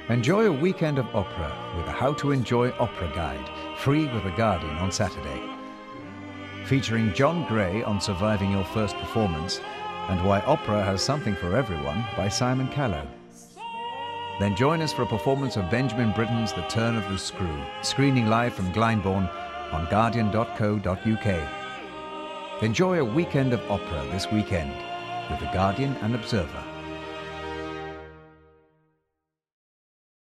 Enjoy a weekend of opera with a How to Enjoy Opera Guide, free with The Guardian on Saturday. Featuring John Gray on surviving your first performance and Why Opera Has Something for Everyone by Simon Callow. Then join us for a performance of Benjamin Britten's The Turn of the Screw, screening live from Glyndebourne on guardian.co.uk. Enjoy a weekend of opera this weekend with The Guardian and Observer.